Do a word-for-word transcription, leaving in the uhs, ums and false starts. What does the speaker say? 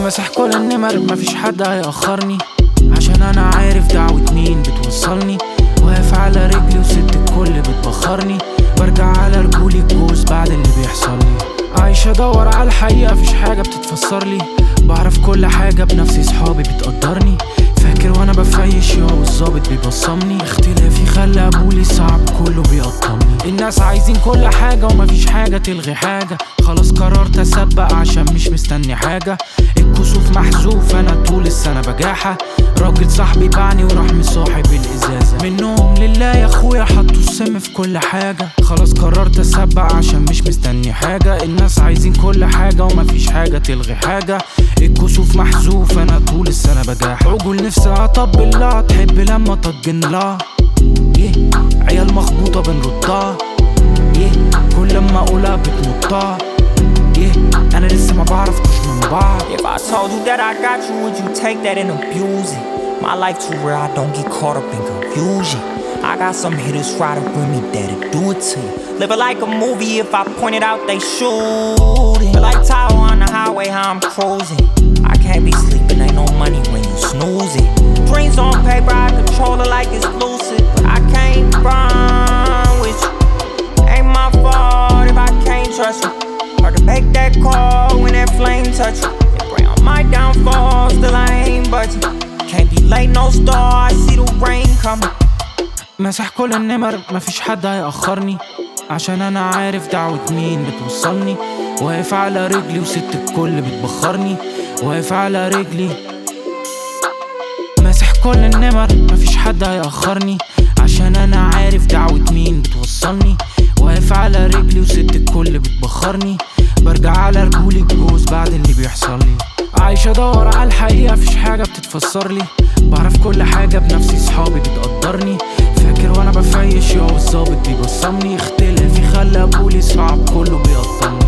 مسح كل النمر مفيش حد هيأخرني، عشان انا عارف دعوة مين بتوصلني. واقف على رجلي وست الكل بتبخرني، برجع على رجولي الجوز بعد اللي بيحصلي. عايش ادور على الحقيقة مفيش حاجة بتتفسرلي، بعرف كل حاجة بنفسي، صحابي بتقدرني. فاكر وانا بفيش يا والظابط بيبصمني، اختلافي خلى ابولي صعب كله بيقطمني. الناس عايزين كل حاجة ومفيش حاجة تلغي حاجة، خلاص قررت اسبق عشان مش مستني حاجة. الكسوف محذوف انا طول السنة بجاحة، راجل صاحبي باعني وراح مصاحب الازازة. منهم لله يا اخويا حطوا السم في كل حاجة، خلاص قررت اسبق عشان مش مستني حاجة. الناس عايزين كل حاجة ومفيش حاجة تلغي حاجة، الكسوف محذوف انا طول السنة بجاحة. عجول نفسي اطبل لها تحب لما تطجن لها، يه عيال مخبوطة بنردها، يه كل ما اقولها بتنطها، يه انا لسه ما بعرفكش من بعض. If I told you that I got you, would you take that and abuse it? My life too rare, I don't get caught up in confusion. I got some hitters right up with me that'll do it to you. Live it like a movie, if I point it out, they shooting. Feel like Tahoe on the highway, how I'm cruising. I can't be sleeping, ain't no money when you snoozing. Dreams on paper, I control it like it's lucid, but I can't run with you. Ain't my fault if I can't trust you. Hard to make that call when that flame touch you. They pray on my downfall, still I ain't budging. Can't be late, no star, I see the rain coming. مسح كل النمر مفيش حد هيأخرني، عشان انا عارف دعوة مين بتوصلني. واقف على رجلي وست الكل بتبخرني، واقف على رجلي. مسح كل النمر مفيش حد هيأخرني، عشان انا عارف دعوة مين بتوصلني. واقف على رجلي وست الكل بتبخرني، برجع على رجولي الجوز بعد اللي بيحصلي. عايش ادور على الحقيقة مفيش حاجة بتتفسرلي، بعرف كل حاجة بنفسي، صحابي بتقدرني. فاكر وانا بفيش يا والظابط بيبصمني، اختلافي خلى ابولي صعب كله بيقطمني.